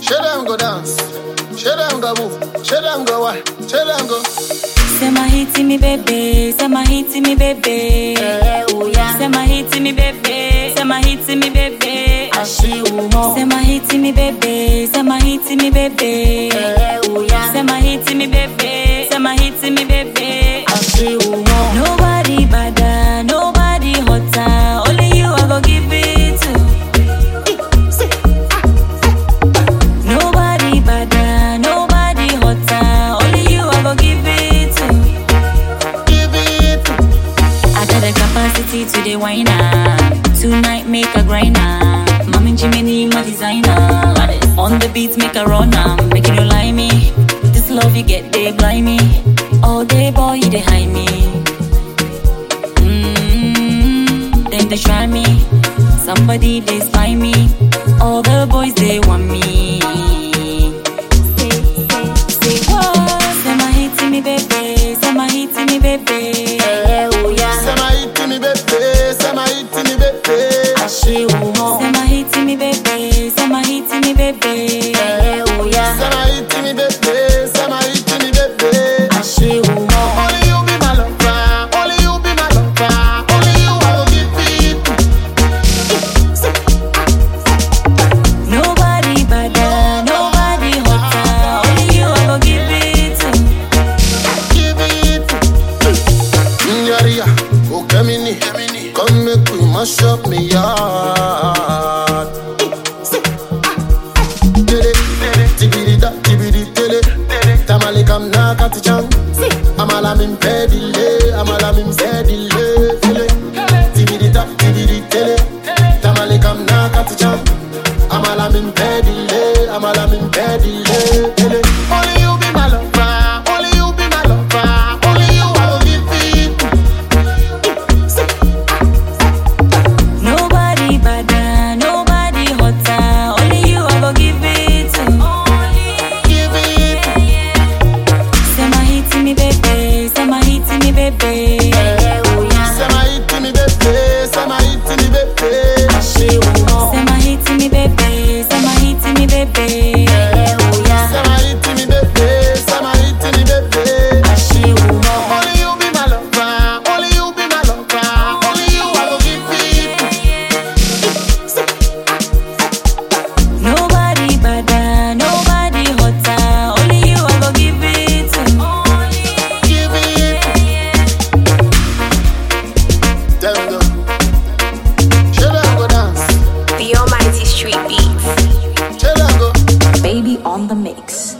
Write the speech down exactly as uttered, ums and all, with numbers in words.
Show them go dance. Show them go move. Show them go what? Show them go. Say my hit me baby, say my hit me baby. Eh, oh yeah. Say my hit me baby, say my hit me baby. I see you more. Say my hit me baby, say my hit me baby. Eh, oh yeah. Say my hit me baby, say my hit me baby. I see you more. Nobody better, nobody hotter. Only you I go give it to. Nobody better, nobody hotter. Only you I go give it to. Give it. I got the capacity to the whiner. Tonight make a grinder. Mommy Jimmy, my designer. On the beats make a runner. Make you lie me. This love you get, they blind me. All day boy, you they hide me. Mm-hmm. Then they try me. Somebody they spy me. All the boys they want me. Say, say, say what? Say my hit to me baby. Say my hit to me baby. Eh, oh yeah. Say my hit to me baby. Say my hit to me baby. I see you more. Say my hit to me baby. Say my hit to me baby. Eh, oh yeah. Say my hit to me baby. Say my hit to me baby. I see you more. Only you be my lover. Only you be my lover. Only you I will give it. Nobody better, nobody hotter. Only you I go give it to. Give it. Nyaria, oh Kemini, come make we mash up me yard. Tele, tibidi da, tibidi tele. Tamale kam na katicham. Amala min pedile, amala min pedile. Tele, tibidi da, tibidi tele. Tamale kam na katicham. Amala min pedile, amala min pedile. Tele, only you be my lover, only you be my lover, only you I will give it. Nobody better, nobody hotter. Only you I go give it to. Give it. Say my hit to me baby, say my hit to me baby. Eh, oh yeah. Say my hit to me baby, say my hit to me baby. I see you more. Say my hit to me baby, say my hit to me baby. Eh, oh yeah. Say my hit to me baby, say my hit to me baby. I see you more. Only you be my lover, only you be my lover, only you I will give it. Nobody better, nobody hotter. Only you I go give it to. Give it. Tell them go. Show them go dance. The Almighty Street Beats. Show them go. Baby on the mix.